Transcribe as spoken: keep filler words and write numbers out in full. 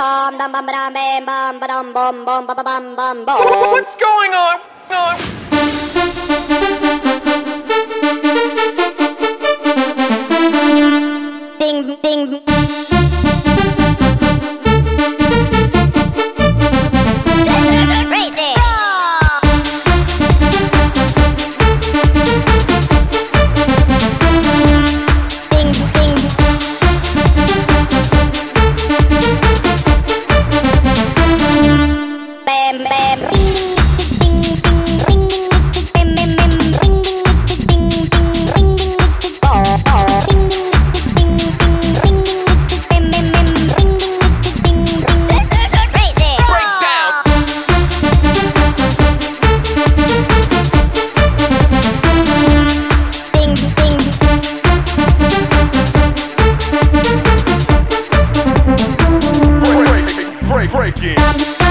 bum dum bum dum bam bum ba dum bum bum ba ba bum bum bum. What's going on? Ding ding. Crazy. Ding ding. Bam bam. Ring ding ding ring ding bam bam bam ring ding ding ding ring ding oh oh ring ding ding ding ring ding bam bam bam ring ding ding ring. Crazy. Breakdown. Ding ding. Break, break, break, break it.